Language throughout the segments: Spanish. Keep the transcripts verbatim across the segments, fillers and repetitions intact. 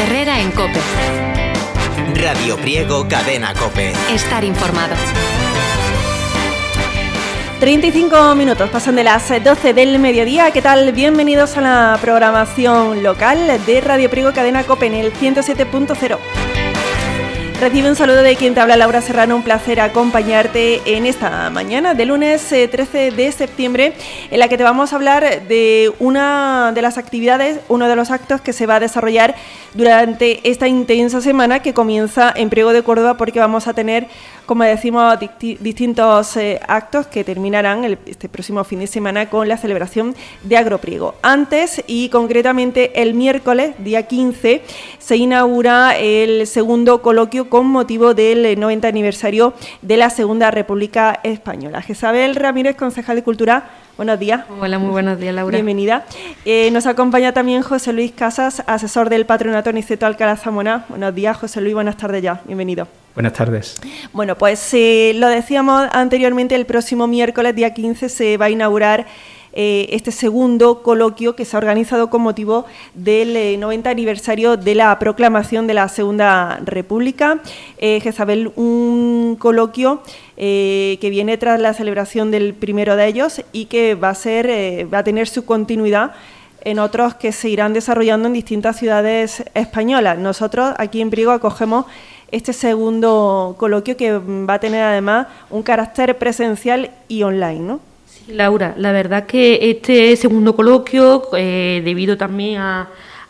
Herrera en COPE. Radio Priego, cadena COPE. Estar informado. treinta y cinco minutos pasan de las doce del mediodía. ¿Qué tal? Bienvenidos a la programación local de Radio Priego, cadena COPE en el ciento siete punto cero. Recibe un saludo de quien te habla, Laura Serrano. Un placer acompañarte en esta mañana de lunes eh, trece de septiembre, en la que te vamos a hablar de una de las actividades, uno de los actos que se va a desarrollar durante esta intensa semana que comienza en Priego de Córdoba, porque vamos a tener, como decimos, di- distintos eh, actos que terminarán el, este próximo fin de semana con la celebración de Agropriego. Antes, y concretamente el miércoles, día quince, se inaugura el segundo coloquio con motivo del noventa aniversario de la Segunda República Española. Jezabel Ramírez, concejal de Cultura, buenos días. Hola, muy buenos días, Laura. Bienvenida. Eh, nos acompaña también José Luis Casas, asesor del Patronato Niceto Alcalá Zamora. Buenos días, José Luis, buenas tardes ya, bienvenido. Buenas tardes. Bueno, pues eh, lo decíamos anteriormente, el próximo miércoles, día quince, se va a inaugurar eh, este segundo coloquio que se ha organizado con motivo del eh, noventa aniversario de la proclamación de la Segunda República. Eh, Jezabel, un coloquio eh, que viene tras la celebración del primero de ellos y que va a ser, eh, va a tener su continuidad en otros que se irán desarrollando en distintas ciudades españolas. Nosotros aquí en Priego acogemos este segundo coloquio, que va a tener además un carácter presencial y online, ¿no? Sí, Laura, la verdad que este segundo coloquio, eh, debido también a,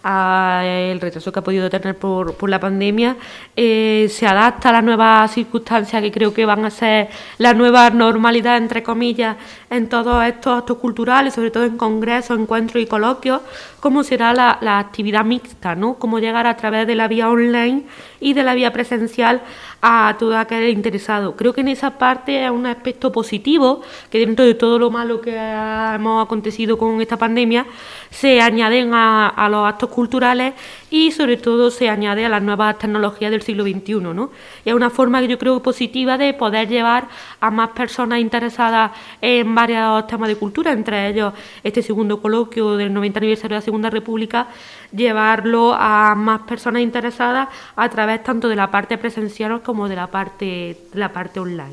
a el retraso que ha podido tener por, por la pandemia, eh, se adapta a las nuevas circunstancias que creo que van a ser la nueva normalidad, entre comillas, en todos estos actos culturales, sobre todo en congresos, encuentros y coloquios, como será la, la actividad mixta, ¿no? Cómo llegar a través de la vía online y de la vía presencial a todo aquel interesado. Creo que en esa parte es un aspecto positivo, que dentro de todo lo malo que hemos acontecido con esta pandemia, se añaden a, a los actos culturales y sobre todo se añade a las nuevas tecnologías del siglo veintiuno, ¿no? Y es una forma que yo creo positiva de poder llevar a más personas interesadas en varios temas de cultura, entre ellos este segundo coloquio del noventa aniversario de la Segunda República, llevarlo a más personas interesadas a través tanto de la parte presencial como de la parte, de la parte online.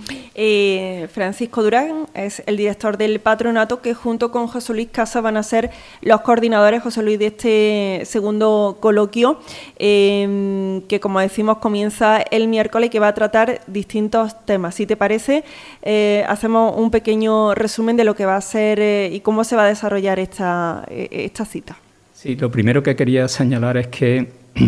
Eh, Francisco Durán es el director del patronato, que junto con José Luis Casas van a ser los coordinadores, José Luis, de este segundo coloquio, eh, que como decimos comienza el miércoles y que va a tratar distintos temas. Si te parece, eh, hacemos un pequeño resumen de lo que va a ser eh, y cómo se va a desarrollar esta, eh, esta cita. Sí, lo primero que quería señalar es que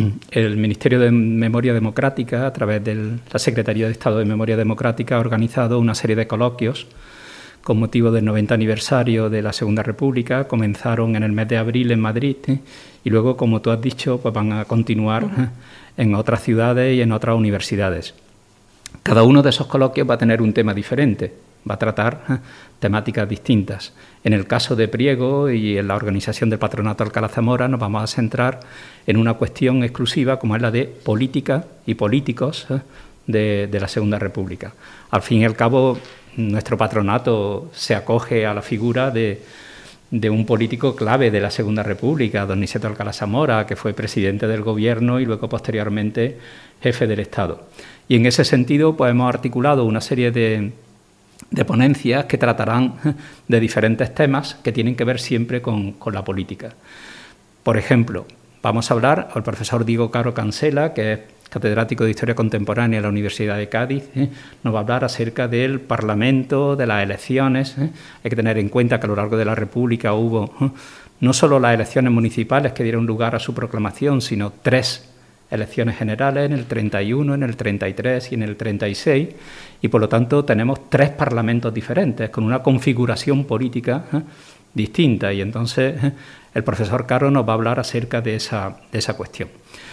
el Ministerio de Memoria Democrática, a través de la Secretaría de Estado de Memoria Democrática, ha organizado una serie de coloquios con motivo del noventa aniversario de la Segunda República. Comenzaron en el mes de abril en Madrid, ¿eh? Y luego, como tú has dicho, pues van a continuar uh-huh. en otras ciudades y en otras universidades. Cada uno de esos coloquios va a tener un tema diferente, va a tratar ¿eh? temáticas distintas. En el caso de Priego y en la organización del Patronato Alcalá Zamora nos vamos a centrar en una cuestión exclusiva como es la de política y políticos ¿eh? de, de la Segunda República. Al fin y al cabo, nuestro patronato se acoge a la figura de, de un político clave de la Segunda República, don Niceto Alcalá Zamora, que fue presidente del Gobierno y luego posteriormente jefe del Estado. Y en ese sentido, pues hemos articulado una serie de de ponencias que tratarán de diferentes temas que tienen que ver siempre con, con la política. Por ejemplo, vamos a hablar al profesor Diego Caro Cancela, que es catedrático de Historia Contemporánea en la Universidad de Cádiz, ¿eh? Nos va a hablar acerca del Parlamento, de las elecciones. ¿eh? Hay que tener en cuenta que a lo largo de la República hubo ¿eh? no solo las elecciones municipales que dieron lugar a su proclamación, sino tres elecciones generales, en el treinta y uno, en el treinta y tres y en el treinta y seis, y por lo tanto tenemos tres parlamentos diferentes, con una configuración política ¿eh? distinta, y entonces ¿eh? el profesor Caro nos va a hablar acerca de esa, de esa cuestión.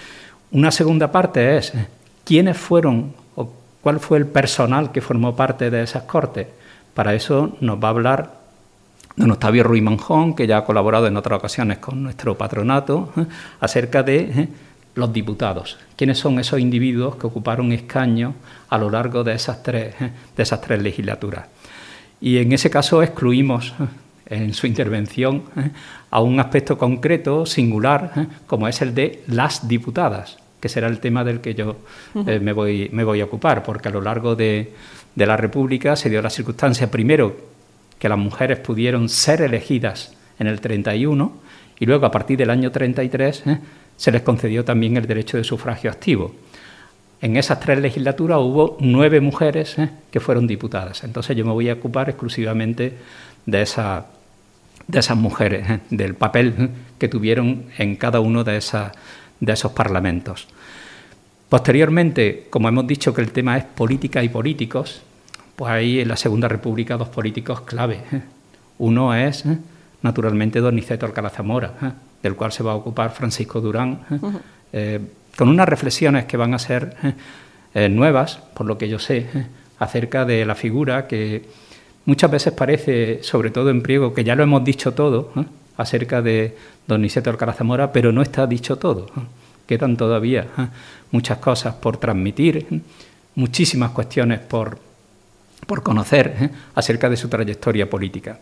Una segunda parte es ¿eh? quiénes fueron o cuál fue el personal que formó parte de esas Cortes. Para eso nos va a hablar don Octavio Ruiz Manjón, que ya ha colaborado en otras ocasiones con nuestro patronato, ¿eh? acerca de ¿eh? los diputados. ¿Quiénes son esos individuos que ocuparon escaños a lo largo de esas tres, de esas tres legislaturas? Y en ese caso excluimos en su intervención ¿eh? a un aspecto concreto, singular, ¿eh? como es el de las diputadas, que será el tema del que yo eh, me, voy, me voy a ocupar, porque a lo largo de, de la República se dio la circunstancia, primero, que las mujeres pudieron ser elegidas en el treinta y uno, y luego, a partir del año treinta y tres, ¿eh? se les concedió también el derecho de sufragio activo. En esas tres legislaturas hubo nueve mujeres ¿eh? que fueron diputadas. Entonces yo me voy a ocupar exclusivamente de, esa, de esas mujeres, ¿eh? del papel ¿eh? que tuvieron en cada uno de, esa, de esos parlamentos. Posteriormente, como hemos dicho que el tema es política y políticos, pues hay en la Segunda República dos políticos clave. ¿eh? Uno es, ¿eh? naturalmente, don Niceto Alcalá Zamora, ¿eh? del cual se va a ocupar Francisco Durán, ¿eh? Uh-huh. eh, con unas reflexiones que van a ser ¿eh? Eh, nuevas, por lo que yo sé, ¿eh? acerca de la figura que muchas veces parece, sobre todo en Priego, que ya lo hemos dicho todo ¿eh? acerca de don Niceto Alcalá Zamora, pero no está dicho todo. ¿eh? Quedan todavía ¿eh? muchas cosas por transmitir, ¿eh? muchísimas cuestiones por, por conocer ¿eh? acerca de su trayectoria política.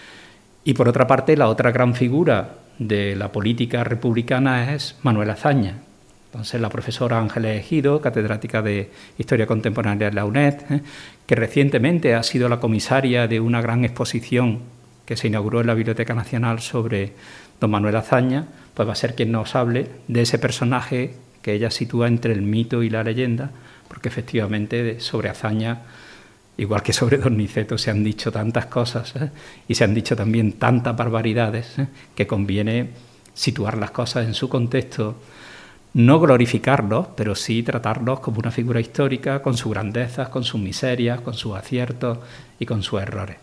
Y por otra parte, la otra gran figura de la política republicana es Manuel Azaña. Entonces, la profesora Ángeles Ejido, catedrática de Historia Contemporánea de la UNED, ¿eh? que recientemente ha sido la comisaria de una gran exposición que se inauguró en la Biblioteca Nacional sobre don Manuel Azaña, pues va a ser quien nos hable de ese personaje que ella sitúa entre el mito y la leyenda, porque efectivamente sobre Azaña, igual que sobre don Niceto, se han dicho tantas cosas ¿eh? y se han dicho también tantas barbaridades ¿eh? que conviene situar las cosas en su contexto, no glorificarlos, pero sí tratarlos como una figura histórica, con sus grandezas, con sus miserias, con sus aciertos y con sus errores.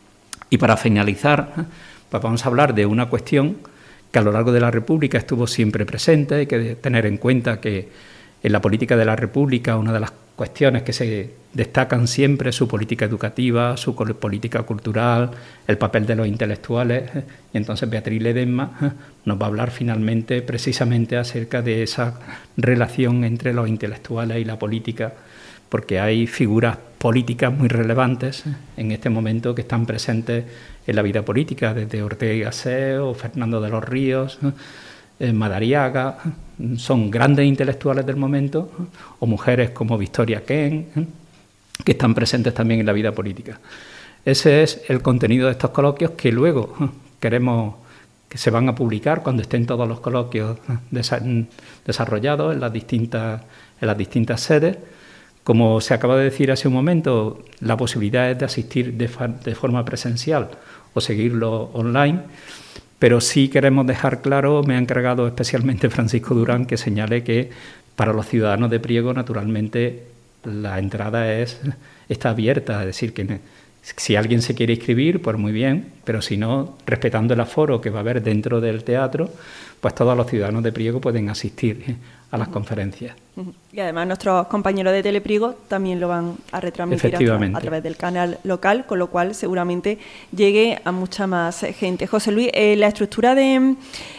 Y para finalizar, ¿eh? pues vamos a hablar de una cuestión que a lo largo de la República estuvo siempre presente. Hay que tener en cuenta que en la política de la República una de las cuestiones que se destacan siempre es su política educativa, su política cultural, el papel de los intelectuales. Y entonces Beatriz Ledesma nos va a hablar finalmente precisamente acerca de esa relación entre los intelectuales y la política, porque hay figuras políticas muy relevantes en este momento que están presentes en la vida política, desde Ortega y Gasset o Fernando de los Ríos, eh, Madariaga, son grandes intelectuales del momento, o mujeres como Victoria Kent, eh, que están presentes también en la vida política. Ese es el contenido de estos coloquios que luego eh, queremos que se van a publicar cuando estén todos los coloquios eh, desa- desarrollados en las distintas, en las distintas sedes. Como se acaba de decir hace un momento, la posibilidad es de asistir de, fa- de forma presencial o seguirlo online, pero sí queremos dejar claro, me ha encargado especialmente Francisco Durán, que señale que para los ciudadanos de Priego, naturalmente, la entrada es, está abierta, es decir, que si alguien se quiere inscribir, pues muy bien, pero si no, respetando el aforo que va a haber dentro del teatro, pues todos los ciudadanos de Priego pueden asistir a las conferencias. Y además nuestros compañeros de Telepriego también lo van a retransmitir a, tra- a través del canal local, con lo cual seguramente llegue a mucha más gente. José Luis, eh, la estructura de,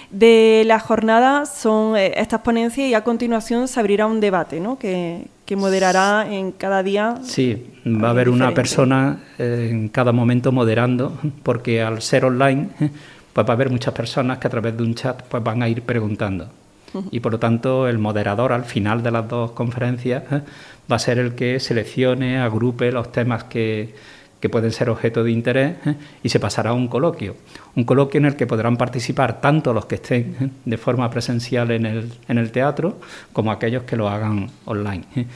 de la jornada son eh, estas ponencias y a continuación se abrirá un debate, ¿no?, que, que moderará en cada día. Sí, va a haber una persona eh, en cada momento moderando, porque al ser online pues va a haber muchas personas que a través de un chat pues van a ir preguntando. Y por lo tanto el moderador al final de las dos conferencias ¿eh? va a ser el que seleccione, agrupe los temas que, que pueden ser objeto de interés ¿eh? y se pasará a un coloquio. Un coloquio en el que podrán participar tanto los que estén ¿eh? de forma presencial en el, en el teatro como aquellos que lo hagan online. ¿eh?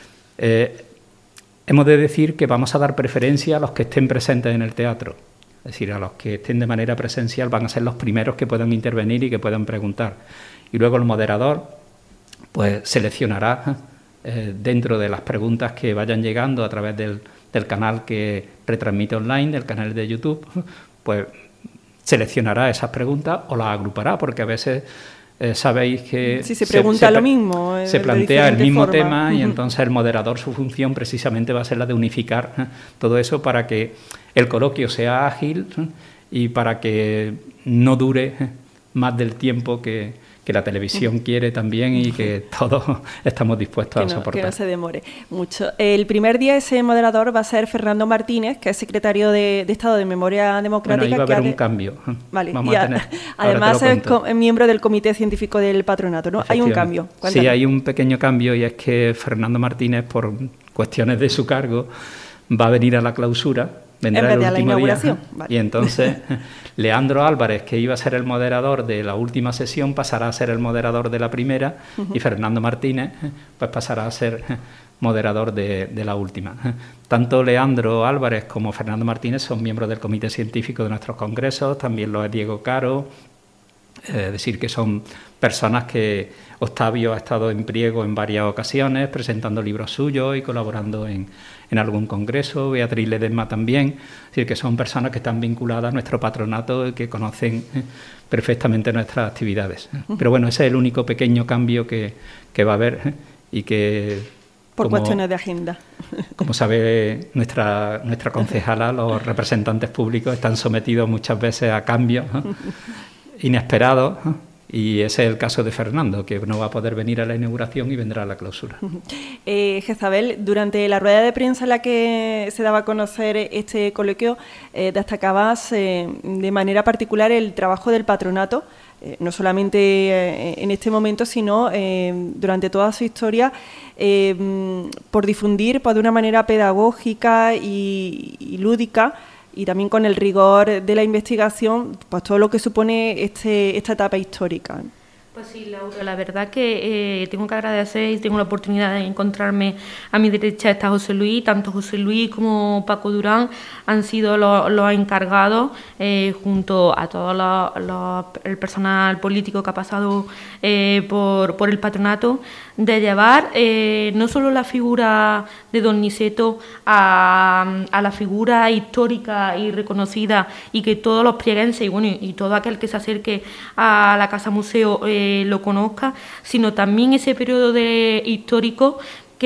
Eh, hemos de decir que vamos a dar preferencia a los que estén presentes en el teatro. Es decir, a los que estén de manera presencial van a ser los primeros que puedan intervenir y que puedan preguntar. Y luego el moderador pues seleccionará eh, dentro de las preguntas que vayan llegando a través del, del canal que retransmite online, del canal de YouTube, pues seleccionará esas preguntas o las agrupará, porque a veces eh, sabéis que si se pregunta se, se, lo mismo, se plantea el mismo forma. tema y entonces el moderador, su función precisamente va a ser la de unificar ¿eh? todo eso para que el coloquio sea ágil ¿eh? y para que no dure ¿eh? más del tiempo que, que la televisión quiere también y que todos estamos dispuestos que no, a soportar. Que no se demore mucho. El primer día ese moderador va a ser Fernando Martínez, que es secretario de, de Estado de Memoria Democrática. Bueno, ahí va a haber que un cambio. Vale. Vamos y a tener, además es co- miembro del Comité Científico del Patronato, ¿no? Hay un cambio. Cuéntanos. Sí, hay un pequeño cambio y es que Fernando Martínez, por cuestiones de su cargo, va a venir a la clausura. Vendrá el último día. Vale. Y entonces Leandro Álvarez, que iba a ser el moderador de la última sesión, pasará a ser el moderador de la primera, uh-huh. y Fernando Martínez pues pasará a ser moderador de, de la última. Tanto Leandro Álvarez como Fernando Martínez son miembros del comité científico de nuestros congresos, también lo es Diego Caro, es eh, decir, que son personas que Octavio ha estado en Priego en varias ocasiones, presentando libros suyos y colaborando en, en algún congreso, Beatriz Ledesma también, es decir, que son personas que están vinculadas a nuestro patronato y que conocen perfectamente nuestras actividades. Pero bueno, ese es el único pequeño cambio que, que va a haber y que... Por como, cuestiones de agenda. Como sabe nuestra, nuestra concejala, los representantes públicos están sometidos muchas veces a cambios inesperados, y ese es el caso de Fernando, que no va a poder venir a la inauguración y vendrá a la clausura. Eh, Jezabel, durante la rueda de prensa en la que se daba a conocer este coloquio, eh, destacabas eh, de manera particular el trabajo del patronato, eh, no solamente eh, en este momento, sino eh, durante toda su historia, eh, por difundir pues, de una manera pedagógica y, y lúdica, y también con el rigor de la investigación, pues todo lo que supone este, esta etapa histórica. Pues sí, Laura, la verdad que eh, tengo que agradecer y tengo la oportunidad de encontrarme a mi derecha está José Luis, tanto José Luis como Paco Durán han sido los, los encargados, eh, junto a todo lo, lo, el personal político que ha pasado eh, por, por el patronato, de llevar eh, no solo la figura de don Niceto a, a la figura histórica y reconocida, y que todos los prieguenses y, bueno, y todo aquel que se acerque a la Casa Museo eh, lo conozca, sino también ese periodo de, histórico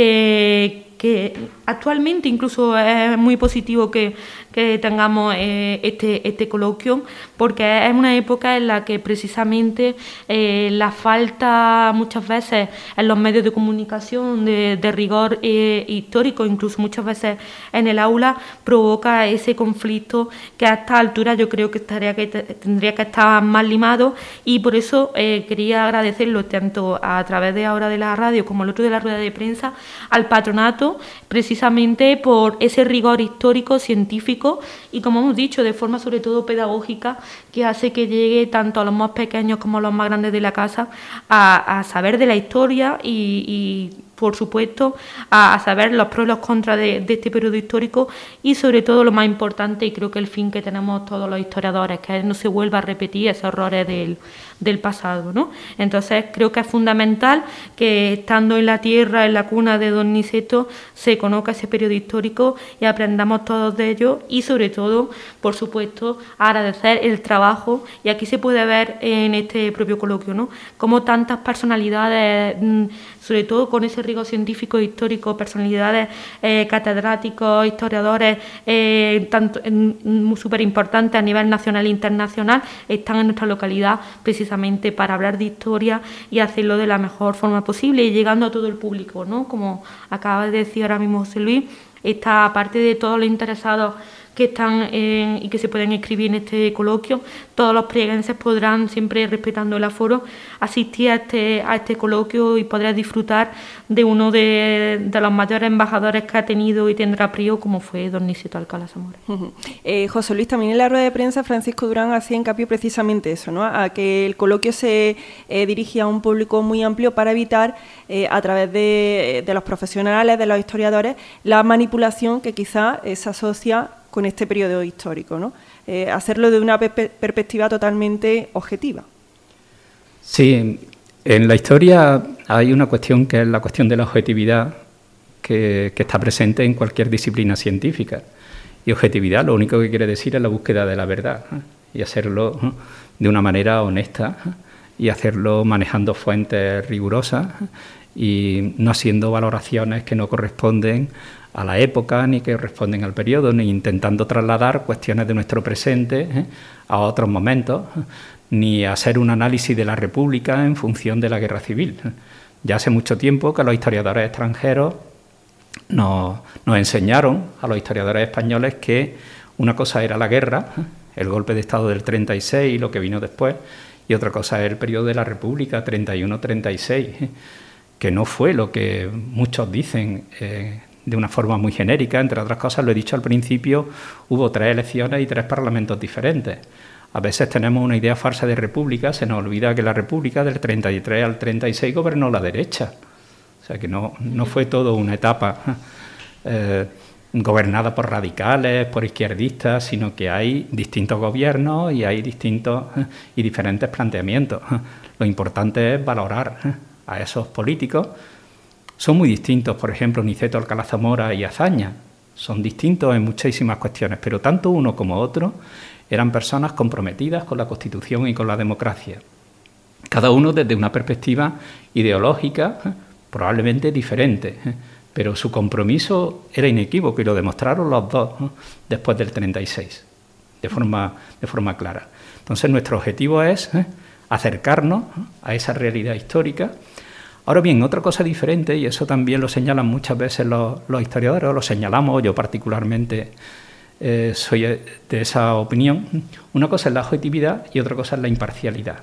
que, que actualmente incluso es muy positivo que, que tengamos eh, este, este coloquio, porque es una época en la que precisamente eh, la falta muchas veces en los medios de comunicación de, de rigor eh, histórico, incluso muchas veces en el aula, provoca ese conflicto que a esta altura yo creo que, estaría que tendría que estar más limado, y por eso eh, quería agradecerlo tanto a través de ahora de la radio como el otro de la rueda de prensa al patronato, precisamente por ese rigor histórico, científico y, como hemos dicho, de forma sobre todo pedagógica, que hace que llegue tanto a los más pequeños como a los más grandes de la casa a, a saber de la historia y, y por supuesto, a, a saber los pros y los contras de, de este periodo histórico, y sobre todo lo más importante, y creo que el fin que tenemos todos los historiadores, que no se vuelva a repetir esos errores del, del pasado, ¿no? Entonces creo que es fundamental que, estando en la tierra, en la cuna de don Niceto, se conozca ese periodo histórico y aprendamos todos de ello, y sobre todo, por supuesto, agradecer el trabajo, y aquí se puede ver en este propio coloquio, ¿no?, cómo tantas personalidades, sobre todo con ese rigor científico e histórico, personalidades eh, catedráticos, historiadores, eh, tanto súper importantes a nivel nacional e internacional, están en nuestra localidad precisamente para hablar de historia y hacerlo de la mejor forma posible y llegando a todo el público, ¿no? Como acaba de decir ahora mismo José Luis, esta parte de todos los interesados que están en, y que se pueden inscribir en este coloquio, todos los prieguenses podrán, siempre respetando el aforo, asistir a este, a este coloquio y podrán disfrutar de uno de, de los mayores embajadores que ha tenido y tendrá Priego, como fue don Niceto Alcalá Zamora. Uh-huh. eh, José Luis, también en la rueda de prensa Francisco Durán hacía hincapié precisamente eso, ¿no?, a que el coloquio se eh, dirigía a un público muy amplio para evitar, eh, a través de, de los profesionales, de los historiadores, la manipulación que quizá eh, se asocia con este periodo histórico, ¿no? Eh, hacerlo de una per- perspectiva totalmente objetiva. Sí, en la historia hay una cuestión que es la cuestión de la objetividad que, que está presente en cualquier disciplina científica. Y objetividad lo único que quiere decir es la búsqueda de la verdad, ¿eh? Y hacerlo ¿eh? de una manera honesta, ¿eh? Y hacerlo manejando fuentes rigurosas, ¿eh? Y no haciendo valoraciones que no corresponden a la época, ni que responden al periodo, ni intentando trasladar cuestiones de nuestro presente ¿eh? a otros momentos, ni hacer un análisis de la República en función de la guerra civil. Ya hace mucho tiempo que los historiadores extranjeros nos, nos enseñaron a los historiadores españoles que una cosa era la guerra, el golpe de Estado del treinta y seis y lo que vino después, y otra cosa es el periodo de la República, treinta y uno treinta y seis, que no fue lo que muchos dicen eh, de una forma muy genérica. Entre otras cosas, lo he dicho al principio, hubo tres elecciones y tres parlamentos diferentes. A veces tenemos una idea falsa de república, se nos olvida que la república del treinta y tres al treinta y seis gobernó la derecha. O sea que no, no fue todo una etapa eh, gobernada por radicales, por izquierdistas, sino que hay distintos gobiernos y hay distintos eh, y diferentes planteamientos. Lo importante es valorar eh, a esos políticos. Son muy distintos, por ejemplo, Niceto Alcalá Zamora y Azaña. Son distintos en muchísimas cuestiones, pero tanto uno como otro eran personas comprometidas con la Constitución y con la democracia. Cada uno desde una perspectiva ideológica, eh, probablemente diferente, eh, pero su compromiso era inequívoco y lo demostraron los dos ¿no? después del treinta y seis, de forma, de forma clara. Entonces, nuestro objetivo es ¿eh? acercarnos ¿no? a esa realidad histórica. Ahora bien, otra cosa diferente, y eso también lo señalan muchas veces los, los historiadores, o lo señalamos, yo particularmente eh, soy de esa opinión, una cosa es la objetividad y otra cosa es la imparcialidad.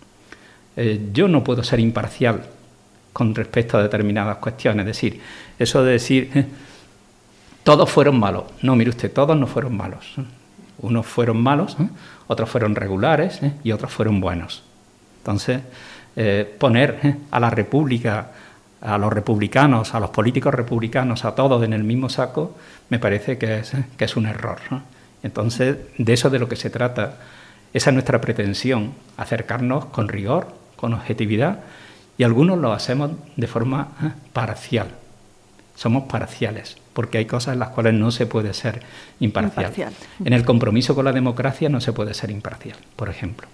Eh, yo no puedo ser imparcial con respecto a determinadas cuestiones. Es decir, eso de decir, eh, todos fueron malos. No, mire usted, todos no fueron malos. Unos fueron malos, ¿eh? otros fueron regulares ¿eh? y otros fueron buenos. Entonces, eh, poner ¿eh? a la República, a los republicanos, a los políticos republicanos, a todos en el mismo saco, me parece que es, ¿eh? que es un error, ¿no? Entonces, de eso de lo que se trata, esa es nuestra pretensión, acercarnos con rigor, con objetividad, y algunos lo hacemos de forma ¿eh? parcial. Somos parciales, porque hay cosas en las cuales no se puede ser imparcial. imparcial. En el compromiso con la democracia no se puede ser imparcial, por ejemplo.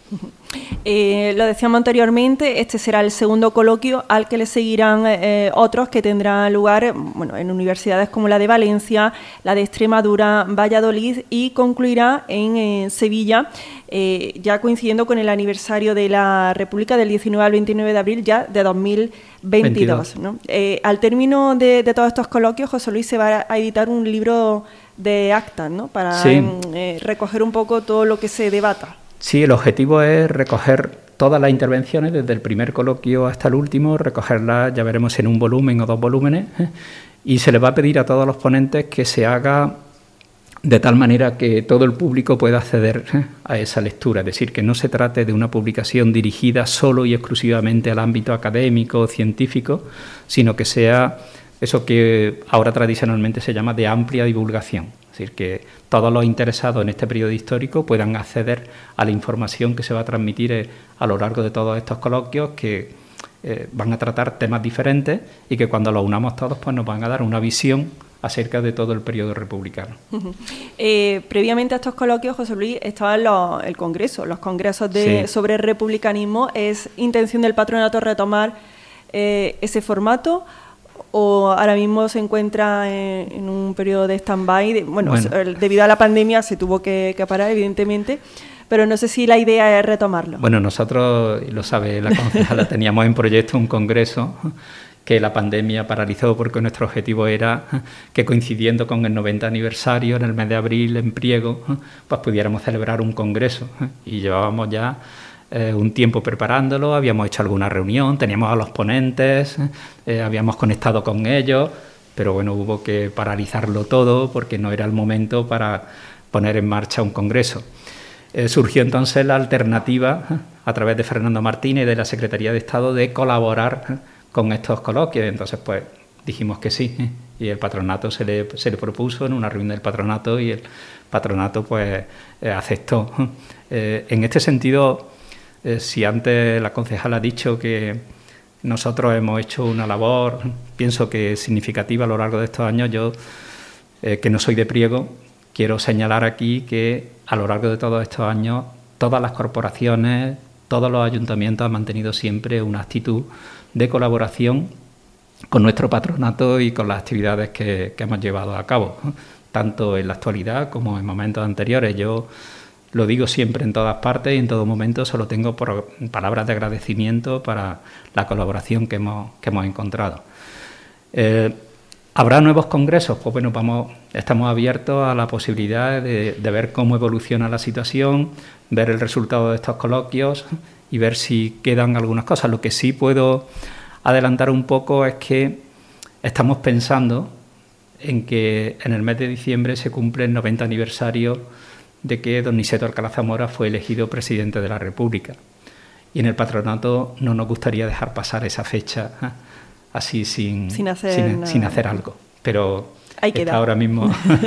Eh, lo decíamos anteriormente, este será el segundo coloquio al que le seguirán eh, otros que tendrán lugar bueno, en universidades como la de Valencia, la de Extremadura, Valladolid y concluirá en eh, Sevilla, eh, ya coincidiendo con el aniversario de la República del diecinueve al veintinueve de abril ya de dos mil veintidós. ¿no? Eh, al término de, de todos estos coloquios, José Luis, se va a editar un libro de actas, ¿no? Para sí. eh, recoger un poco todo lo que se debata. Sí, el objetivo es recoger todas las intervenciones, desde el primer coloquio hasta el último, recogerlas, ya veremos, en un volumen o dos volúmenes, ¿eh? y se les va a pedir a todos los ponentes que se haga de tal manera que todo el público pueda acceder ¿eh? a esa lectura, es decir, que no se trate de una publicación dirigida solo y exclusivamente al ámbito académico o científico, sino que sea eso que ahora tradicionalmente se llama de amplia divulgación. Es decir, que todos los interesados en este periodo histórico puedan acceder a la información que se va a transmitir eh, a lo largo de todos estos coloquios, que eh, van a tratar temas diferentes y que cuando los unamos todos pues nos van a dar una visión acerca de todo el periodo republicano. Uh-huh. Eh, previamente a estos coloquios, José Luis, estaba lo, el Congreso, los congresos de, sí. sobre republicanismo. ¿Es intención del patronato retomar eh, ese formato? ¿O ahora mismo se encuentra en, en un periodo de stand-by? De, bueno, bueno. debido a la pandemia se tuvo que, que parar, evidentemente, pero no sé si la idea es retomarlo. Bueno, nosotros, y lo sabe la concejala, teníamos en proyecto un congreso que la pandemia paralizó porque nuestro objetivo era que, coincidiendo con el noventa aniversario, en el mes de abril, en Priego, pues pudiéramos celebrar un congreso. Y llevábamos ya Eh, un tiempo preparándolo, habíamos hecho alguna reunión, teníamos a los ponentes, eh, habíamos conectado con ellos, pero bueno, hubo que paralizarlo todo porque no era el momento para poner en marcha un congreso. Eh, surgió entonces la alternativa, eh, a través de Fernando Martínez y de la Secretaría de Estado, de colaborar eh, con estos coloquios. Entonces, pues dijimos que sí, eh, y el patronato se le, se le propuso en una reunión del patronato y el patronato pues eh, aceptó. Eh, en este sentido, Eh, si antes la concejala ha dicho que nosotros hemos hecho una labor, pienso que significativa a lo largo de estos años, yo, eh, que no soy de Priego, quiero señalar aquí que a lo largo de todos estos años todas las corporaciones, todos los ayuntamientos han mantenido siempre una actitud de colaboración con nuestro patronato y con las actividades que, que hemos llevado a cabo, ¿no? Tanto en la actualidad como en momentos anteriores. Yo lo digo siempre en todas partes y en todo momento, solo tengo por palabras de agradecimiento para la colaboración que hemos, que hemos encontrado. Eh, ¿Habrá nuevos congresos? Pues bueno, vamos, estamos abiertos a la posibilidad de, de ver cómo evoluciona la situación, ver el resultado de estos coloquios y ver si quedan algunas cosas. Lo que sí puedo adelantar un poco es que estamos pensando en que en el mes de diciembre se cumple el noventa aniversario de que don Niceto Alcalá Zamora fue elegido presidente de la República. Y en el patronato no nos gustaría dejar pasar esa fecha, ¿eh? así sin, sin, hacer, sin, sin hacer algo. Pero está ahora mismo...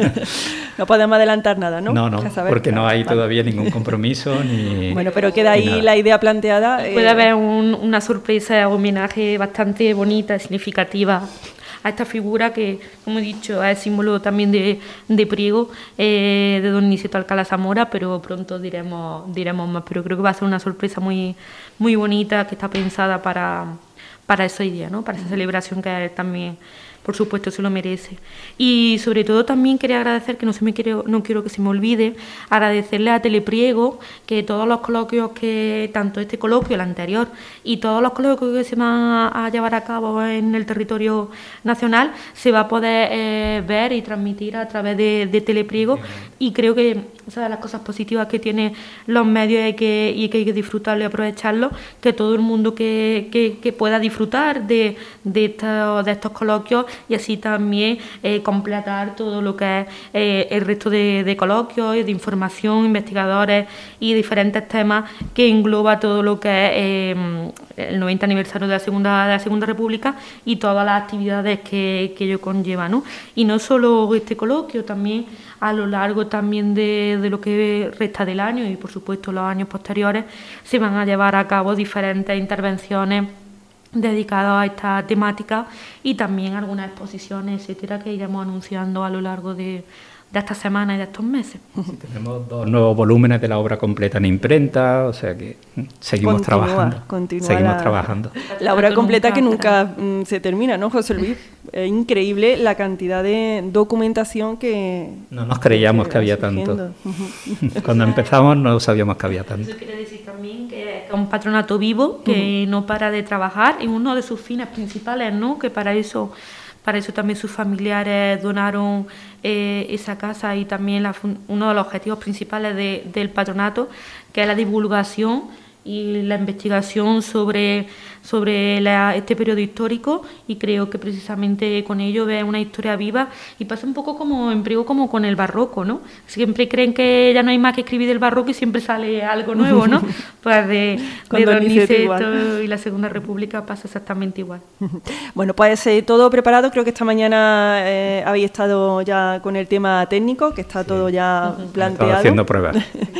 No podemos adelantar nada, ¿no? No, no, porque no hay todavía ningún compromiso ni... Bueno, pero queda ahí la idea planteada. Puede eh... haber un, una sorpresa, homenaje bastante bonita, significativa a esta figura que, como he dicho, es símbolo también de, de Priego, eh, de don Niceto Alcalá Zamora, pero pronto diremos, diremos más. Pero creo que va a ser una sorpresa muy, muy bonita, que está pensada para, para ese día, ¿no? Para esa celebración que también, por supuesto, se lo merece. Y sobre todo también quería agradecer, que no se me quiero, no quiero que se me olvide, agradecerle a Telepriego que todos los coloquios que, tanto este coloquio, el anterior, y todos los coloquios que se van a llevar a cabo en el territorio nacional, se va a poder eh, ver y transmitir a través de, de Telepriego. Y creo que esa de las cosas positivas que tienen los medios y que, y que hay que disfrutarlo y aprovecharlo, que todo el mundo que, que, que pueda disfrutar de, de, estos, de estos coloquios, y así también eh, completar todo lo que es eh, el resto de, de coloquios y de información, investigadores y diferentes temas que engloba todo lo que es eh, el noventa aniversario de la Segunda, de la Segunda República y todas las actividades que, que ello conlleva, ¿no? Y no solo este coloquio, también a lo largo también de, de lo que resta del año y por supuesto los años posteriores se van a llevar a cabo diferentes intervenciones dedicados a esta temática y también algunas exposiciones, etcétera, que iremos anunciando a lo largo de, de estas semanas y de estos meses. Sí, tenemos dos nuevos volúmenes de la obra completa en imprenta, o sea que seguimos continúa, trabajando. Continúa seguimos la, trabajando. La obra completa que nunca mm, se termina, ¿no, José Luis? Es increíble la cantidad de documentación que... No nos creíamos que, que había surgiendo. Tanto. Cuando empezamos no sabíamos que había tanto. Eso quiere decir también que es un patronato vivo que uh-huh. no para de trabajar y uno de sus fines principales, ¿no? Que para eso... Para eso también sus familiares donaron eh, esa casa y también la, uno de los objetivos principales de, del patronato, que es la divulgación y la investigación sobre, sobre la, este periodo histórico, y creo que precisamente con ello ve una historia viva y pasa un poco como en Priego, como con el barroco, ¿no? Siempre creen que ya no hay más que escribir del barroco y siempre sale algo nuevo, ¿no? Pues de, de don Niceto y la Segunda República pasa exactamente igual. Bueno, pues eh, todo preparado, creo que esta mañana eh, habéis estado ya con el tema técnico, que está sí. todo ya uh-huh. planteado. Estaba haciendo pruebas.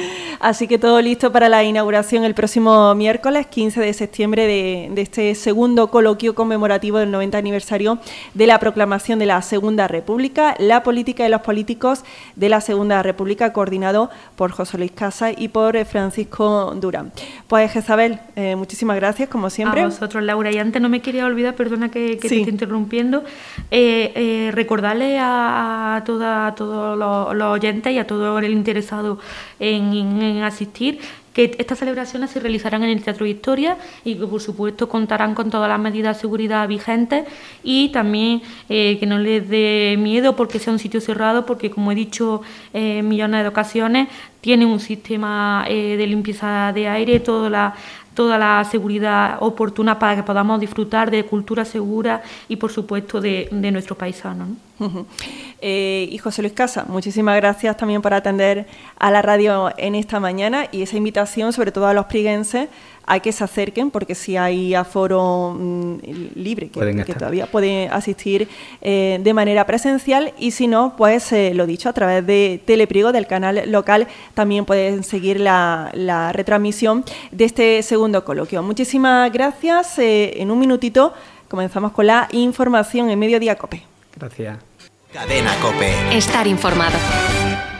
Así que todo listo para la inauguración el próximo miércoles quince de septiembre de, de este segundo coloquio conmemorativo del noventa aniversario de la proclamación de la Segunda República, la política de los políticos de la Segunda República, coordinado por José Luis Casas y por Francisco Durán. Pues Jezabel, eh, muchísimas gracias, como siempre. A vosotros, Laura. Y antes no me quería olvidar, perdona que, que sí. te esté interrumpiendo, eh, eh, recordarle a, a, toda, a todos los, los oyentes y a todo el interesado en, en, en asistir que estas celebraciones se realizarán en el Teatro Victoria y que por supuesto contarán con todas las medidas de seguridad vigentes y también eh, que no les dé miedo porque sea un sitio cerrado, porque como he dicho en eh, millones de ocasiones tiene un sistema eh, de limpieza de aire, toda la toda la seguridad oportuna para que podamos disfrutar de cultura segura y, por supuesto, de, de nuestros paisanos, ¿no? Uh-huh. eh, y José Luis Casas, muchísimas gracias también por atender a la radio en esta mañana y esa invitación, sobre todo a los priguenses, a que se acerquen, porque si hay aforo mmm, libre, que, que todavía pueden asistir eh, de manera presencial, y si no, pues eh, lo dicho, a través de Telepriego, del canal local, también pueden seguir la, la retransmisión de este segundo coloquio. Muchísimas gracias. Eh, en un minutito comenzamos con la información en Mediodía COPE. Gracias. Cadena COPE. Estar informado.